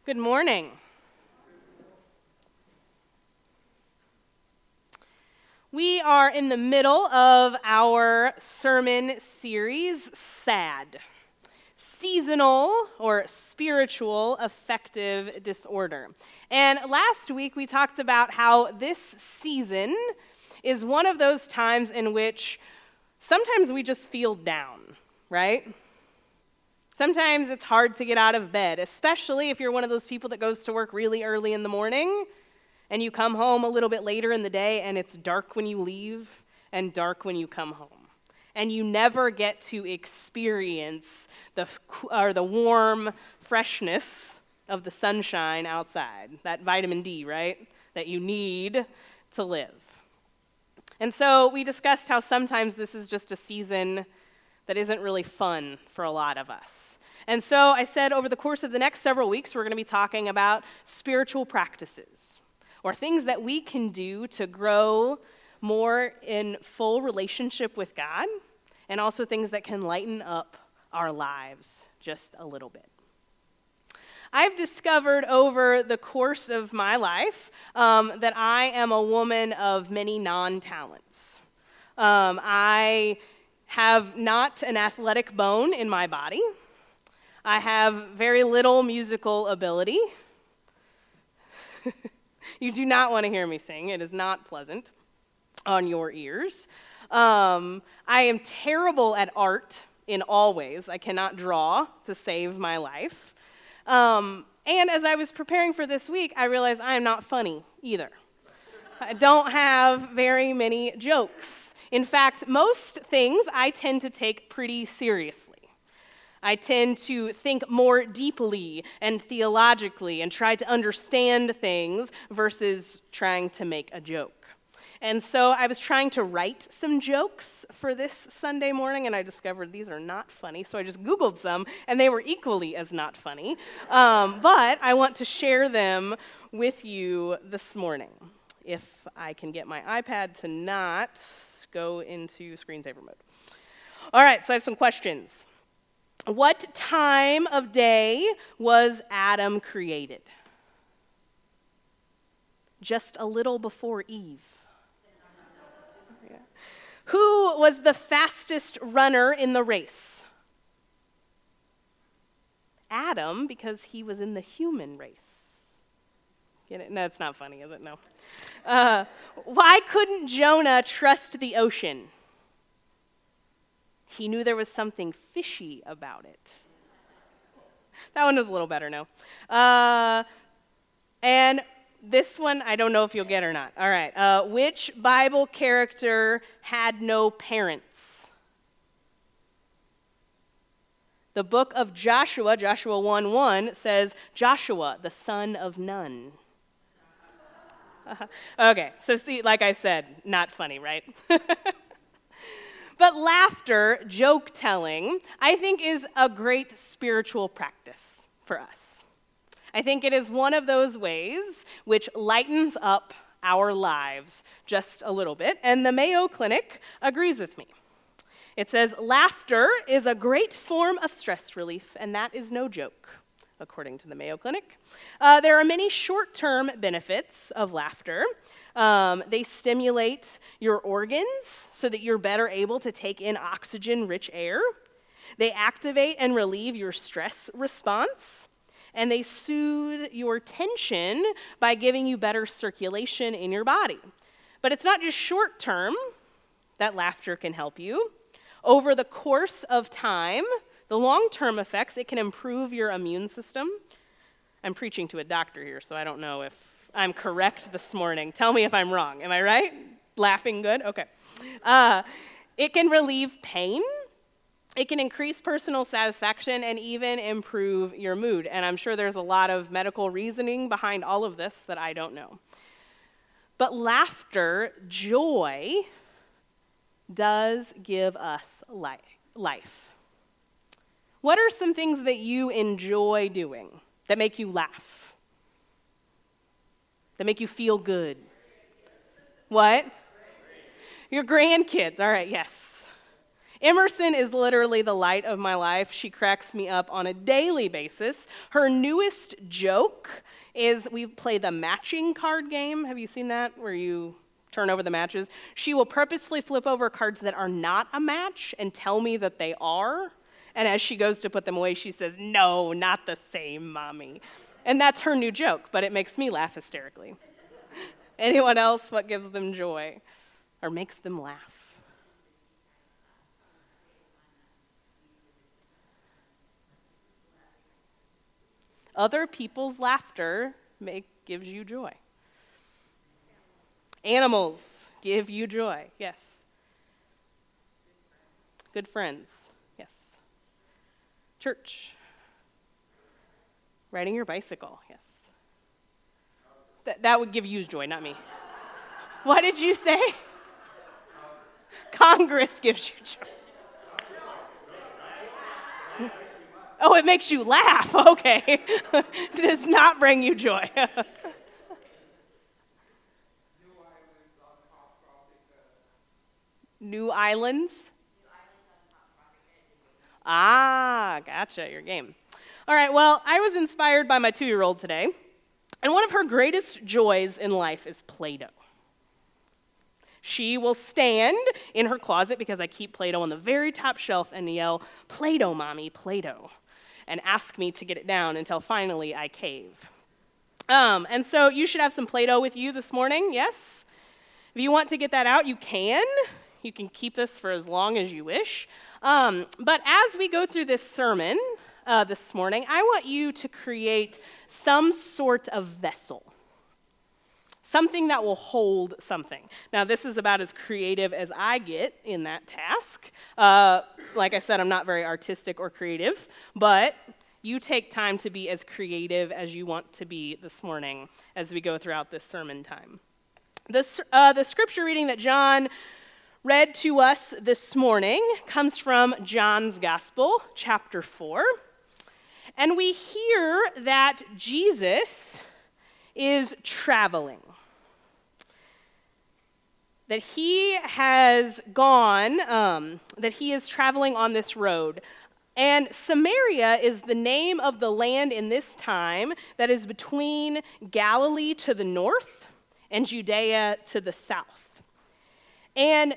Good morning. We are in the middle of our sermon series, SAD, Seasonal or Spiritual Affective Disorder. And last week we talked about how this season is one of those times in which sometimes we just feel down, right? Sometimes it's hard to get out of bed, especially if you're one of those people that goes to work really early in the morning and you come home a little bit later in the day and it's dark when you leave and dark when you come home. And you never get to experience the warm freshness of the sunshine outside, that vitamin D, right, that you need to live. And so we discussed how sometimes this is just a season that isn't really fun for a lot of us. And so I said over the course of the next several weeks, we're going to be talking about spiritual practices, or things that we can do to grow more in full relationship with God, and also things that can lighten up our lives just a little bit. I've discovered over the course of my life that I am a woman of many non-talents. I have not an athletic bone in my body. I have very little musical ability. You do not want to hear me sing. It is not pleasant on your ears. I am terrible at art in all ways. I cannot draw to save my life. And as I was preparing for this week, I realized I am not funny either. I don't have very many jokes. In fact, most things I tend to take pretty seriously. I tend to think more deeply and theologically and try to understand things versus trying to make a joke. And so I was trying to write some jokes for this Sunday morning, and I discovered these are not funny, so I just Googled some, and they were equally as not funny. But I want to share them with you this morning, if I can get my iPad to not go into screensaver mode. All right, so I have some questions. What time of day was Adam created? Just a little before Eve. Yeah. Who was the fastest runner in the race? Adam, because he was in the human race. Get it? No, it's not funny, is it? No. Why couldn't Jonah trust the ocean? He knew there was something fishy about it. That one was a little better, no. And this one, I don't know if you'll get or not. All right. Which Bible character had no parents? The book of Joshua, Joshua 1:1, says, Joshua, the son of Nun. Okay, so see, like I said, not funny, right? But laughter, joke-telling, I think is a great spiritual practice for us. I think it is one of those ways which lightens up our lives just a little bit, and the Mayo Clinic agrees with me. It says, laughter is a great form of stress relief, and that is no joke, according to the Mayo Clinic. There are many short-term benefits of laughter. They stimulate your organs so that you're better able to take in oxygen-rich air. They activate and relieve your stress response. And they soothe your tension by giving you better circulation in your body. But it's not just short-term that laughter can help you. Over the course of time, the long-term effects, it can improve your immune system. I'm preaching to a doctor here, so I don't know if I'm correct this morning. Tell me if I'm wrong. Am I right? Laughing good? Okay. It can relieve pain. It can increase personal satisfaction and even improve your mood. And I'm sure there's a lot of medical reasoning behind all of this that I don't know. But laughter, joy, does give us life. What are some things that you enjoy doing that make you laugh? That make you feel good? What? Your grandkids. All right, yes. Emerson is literally the light of my life. She cracks me up on a daily basis. Her newest joke is we play the matching card game. Have you seen that, where you turn over the matches? She will purposefully flip over cards that are not a match and tell me that they are. And as she goes to put them away, she says, "No, not the same, Mommy." And that's her new joke, but it makes me laugh hysterically. Anyone else, what gives them joy or makes them laugh? Other people's laughter gives you joy. Animals give you joy, yes. Good friends, yes. Church. Riding your bicycle, yes. That would give you joy, not me. What did you say? Congress gives you joy. Oh, it makes you laugh. Okay. Does not bring you joy. New islands? Ah, gotcha, your game. All right, well, I was inspired by my 2-year-old today, and one of her greatest joys in life is Play-Doh. She will stand in her closet, because I keep Play-Doh on the very top shelf, and yell, "Play-Doh, Mommy, Play-Doh," and ask me to get it down until finally I cave. And so you should have some Play-Doh with you this morning, yes? If you want to get that out, you can. You can keep this for as long as you wish. But as we go through this sermon this morning, I want you to create some sort of vessel. Something that will hold something. Now, this is about as creative as I get in that task. Like I said, I'm not very artistic or creative, but you take time to be as creative as you want to be this morning as we go throughout this sermon time. The scripture reading that John read to us this morning comes from John's Gospel, chapter 4. And we hear that Jesus is traveling. That he has gone, that he is traveling on this road. And Samaria is the name of the land in this time that is between Galilee to the north and Judea to the south. And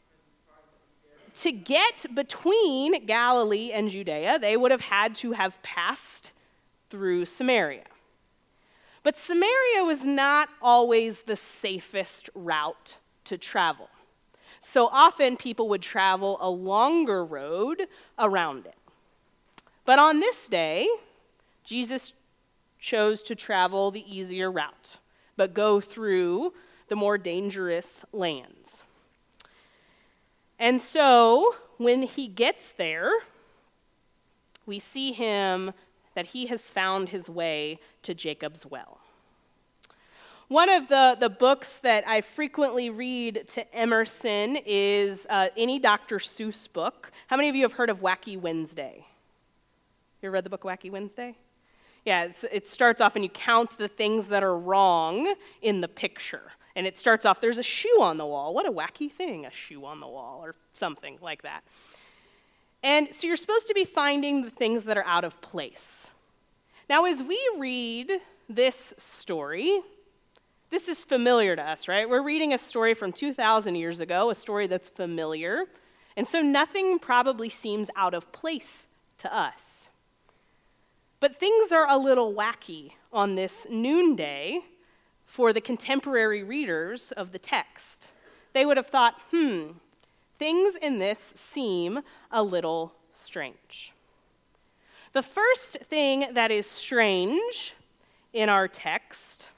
to get between Galilee and Judea, they would have had to have passed through Samaria. But Samaria was not always the safest route to travel. So often people would travel a longer road around it. But on this day, Jesus chose to travel the easier route, but go through the more dangerous lands. And so, when he gets there, we see him that he has found his way to Jacob's well. One of the books that I frequently read to Emerson is any Dr. Seuss book. How many of you have heard of Wacky Wednesday? You ever read the book Wacky Wednesday? Yeah, it starts off and you count the things that are wrong in the picture. And it starts off, there's a shoe on the wall. What a wacky thing, a shoe on the wall, or something like that. And so you're supposed to be finding the things that are out of place. Now, as we read this story, this is familiar to us, right? We're reading a story from 2,000 years ago, a story that's familiar. And so nothing probably seems out of place to us. But things are a little wacky on this noonday for the contemporary readers of the text. They would have thought, things in this seem a little strange. The first thing that is strange in our text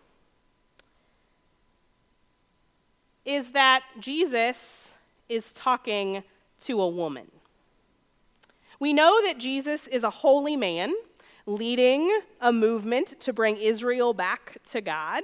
is that Jesus is talking to a woman. We know that Jesus is a holy man leading a movement to bring Israel back to God.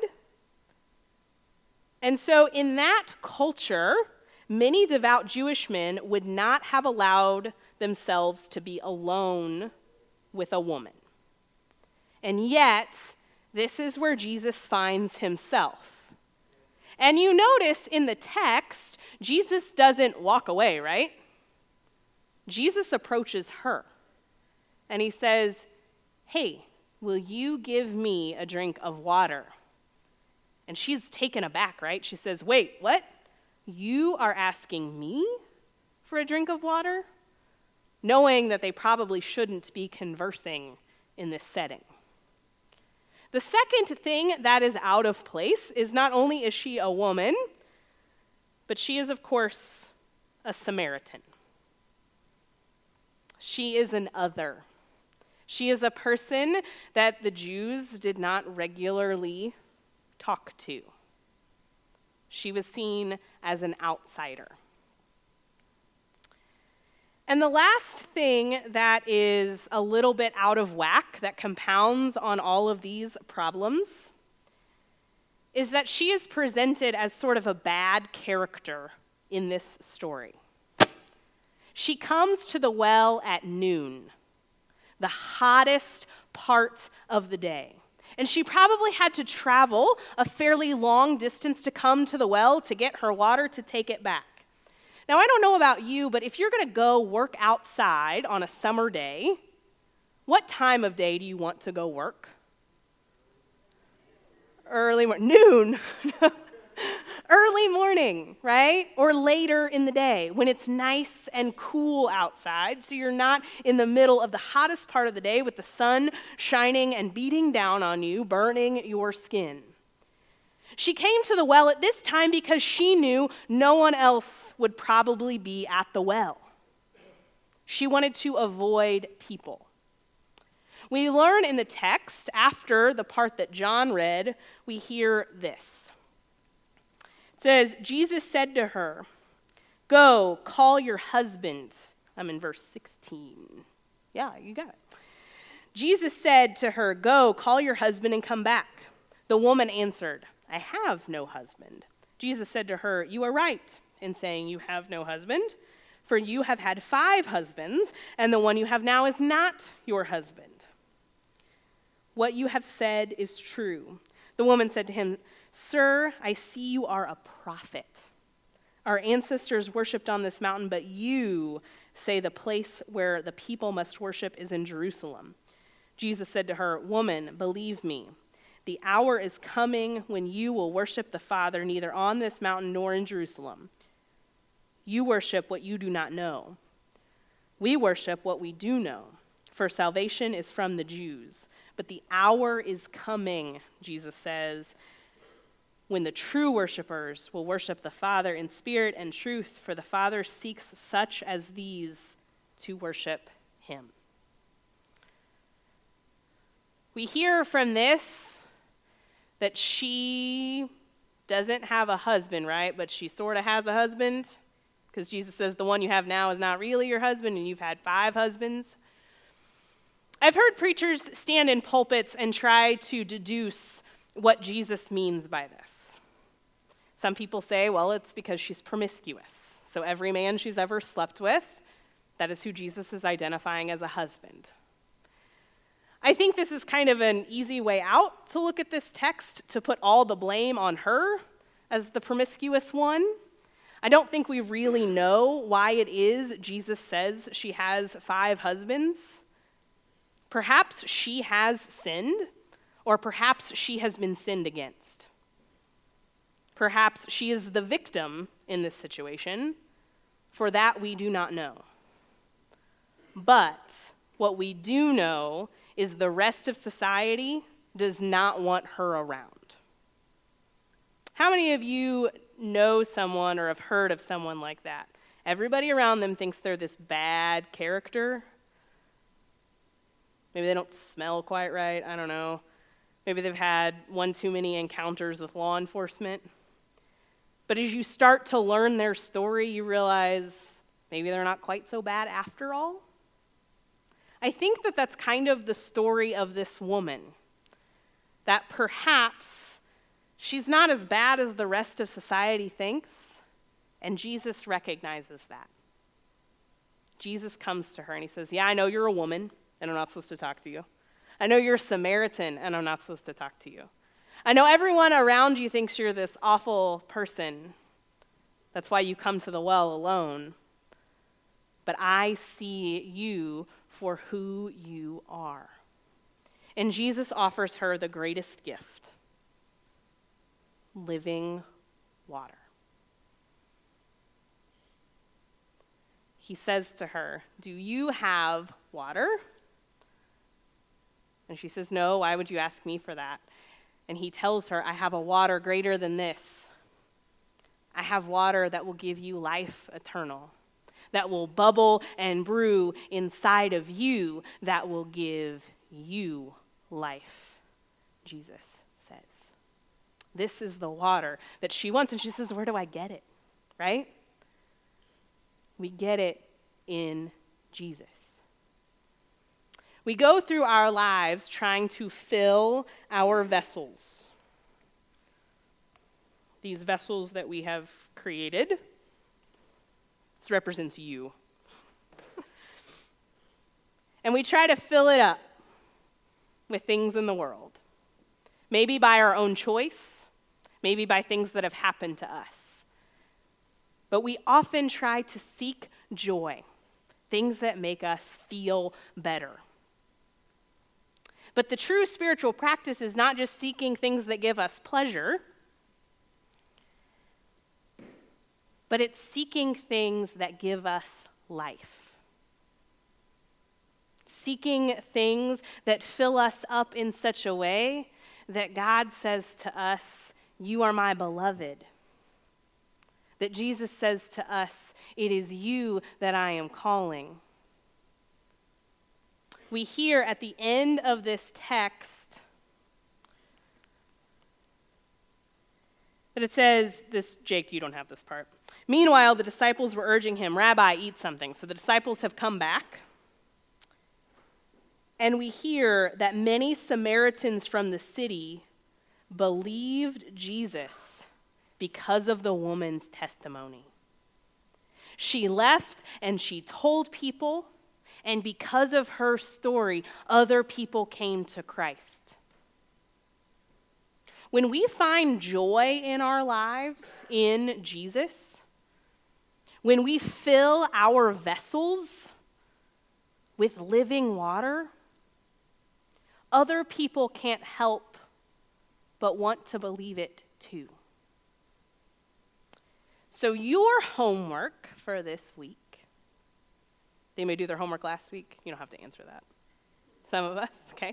And so in that culture, many devout Jewish men would not have allowed themselves to be alone with a woman. And yet, this is where Jesus finds himself. And you notice in the text, Jesus doesn't walk away, right? Jesus approaches her and he says, "Hey, will you give me a drink of water?" And she's taken aback, right? She says, "Wait, what? You are asking me for a drink of water?" Knowing that they probably shouldn't be conversing in this setting. The second thing that is out of place is not only is she a woman, but she is, of course, a Samaritan. She is an other. She is a person that the Jews did not regularly talk to. She was seen as an outsider. And the last thing that is a little bit out of whack, that compounds on all of these problems, is that she is presented as sort of a bad character in this story. She comes to the well at noon, the hottest part of the day. And she probably had to travel a fairly long distance to come to the well to get her water to take it back. Now, I don't know about you, but if you're going to go work outside on a summer day, what time of day do you want to go work? Early morning. Noon. Early morning, right? Or later in the day when it's nice and cool outside, so you're not in the middle of the hottest part of the day with the sun shining and beating down on you, burning your skin. She came to the well at this time because she knew no one else would probably be at the well. She wanted to avoid people. We learn in the text, after the part that John read, we hear this. It says, Jesus said to her, "Go, call your husband." I'm in verse 16. Yeah, you got it. Jesus said to her, "Go, call your husband and come back." The woman answered, "I have no husband." Jesus said to her, "You are right in saying you have no husband, for you have had 5 husbands, and the one you have now is not your husband. What you have said is true." The woman said to him, "Sir, I see you are a prophet. Our ancestors worshipped on this mountain, but you say the place where the people must worship is in Jerusalem." Jesus said to her, "Woman, believe me, the hour is coming when you will worship the Father neither on this mountain nor in Jerusalem. You worship what you do not know. We worship what we do know, for salvation is from the Jews. But the hour is coming," Jesus says, "when the true worshipers will worship the Father in spirit and truth, for the Father seeks such as these to worship him." We hear from this that she doesn't have a husband, right? But she sort of has a husband, because Jesus says the one you have now is not really your husband, and you've had 5 husbands. I've heard preachers stand in pulpits and try to deduce what Jesus means by this. Some people say, well, it's because she's promiscuous. So every man she's ever slept with, that is who Jesus is identifying as a husband. I think this is kind of an easy way out to look at this text, to put all the blame on her as the promiscuous one. I don't think we really know why it is Jesus says she has 5 husbands. Perhaps she has sinned, or perhaps she has been sinned against. Perhaps she is the victim in this situation. For that we do not know. But what we do know is the rest of society does not want her around. How many of you know someone or have heard of someone like that? Everybody around them thinks they're this bad character. Maybe they don't smell quite right, I don't know. Maybe they've had one too many encounters with law enforcement. But as you start to learn their story, you realize maybe they're not quite so bad after all. I think that that's kind of the story of this woman, that perhaps she's not as bad as the rest of society thinks, and Jesus recognizes that. Jesus comes to her and he says, "Yeah, I know you're a woman, and I'm not supposed to talk to you. I know you're a Samaritan, and I'm not supposed to talk to you. I know everyone around you thinks you're this awful person. That's why you come to the well alone. but I see you for who you are. And Jesus offers her the greatest gift, living water. He says to her, "Do you have water?" And she says, "No, why would you ask me for that?" And he tells her, "I have a water greater than this. I have water that will give you life eternal, that will bubble and brew inside of you, that will give you life," Jesus says. This is the water that she wants. And she says, "Where do I get it?" Right? We get it in Jesus. We go through our lives trying to fill our vessels. These vessels that we have created. This represents you. And we try to fill it up with things in the world. Maybe by our own choice, maybe by things that have happened to us. But we often try to seek joy, things that make us feel better. But the true spiritual practice is not just seeking things that give us pleasure, but it's seeking things that give us life. Seeking things that fill us up in such a way that God says to us, "You are my beloved." That Jesus says to us, "It is you that I am calling." We hear at the end of this text that it says, Jake, you don't have this part. "Meanwhile, the disciples were urging him, 'Rabbi, eat something.'" So the disciples have come back. And we hear that many Samaritans from the city believed Jesus because of the woman's testimony. She left and she told people, and because of her story, other people came to Christ. When we find joy in our lives in Jesus, when we fill our vessels with living water, other people can't help but want to believe it too. So your homework for this week, did anybody do their homework last week? You don't have to answer that. Some of us, okay?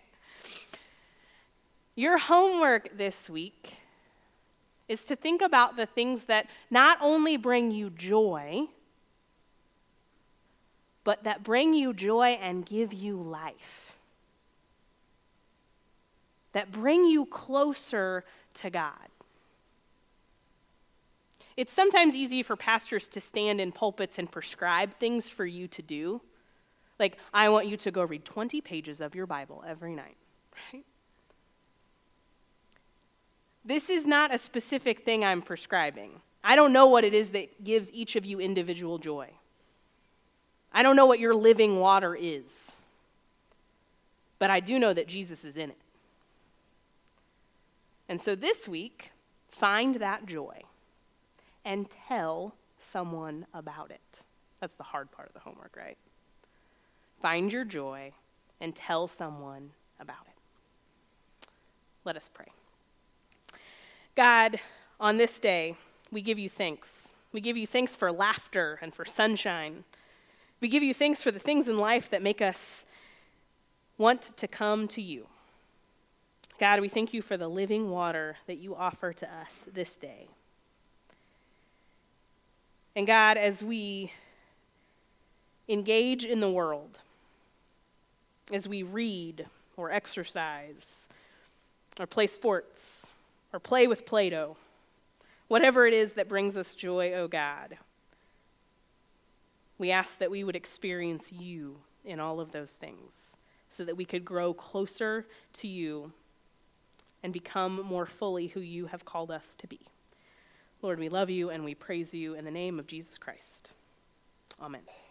Your homework this week is to think about the things that not only bring you joy, but that bring you joy and give you life. That bring you closer to God. It's sometimes easy for pastors to stand in pulpits and prescribe things for you to do. Like, "I want you to go read 20 pages of your Bible every night," right? This is not a specific thing I'm prescribing. I don't know what it is that gives each of you individual joy. I don't know what your living water is. But I do know that Jesus is in it. And so this week, find that joy and tell someone about it. That's the hard part of the homework, right? Find your joy and tell someone about it. Let us pray. God, on this day, we give you thanks. We give you thanks for laughter and for sunshine. We give you thanks for the things in life that make us want to come to you. God, we thank you for the living water that you offer to us this day. And God, as we engage in the world, as we read or exercise or play sports or play with Play-Doh, whatever it is that brings us joy, oh God, we ask that we would experience you in all of those things so that we could grow closer to you and become more fully who you have called us to be. Lord, we love you and we praise you in the name of Jesus Christ. Amen.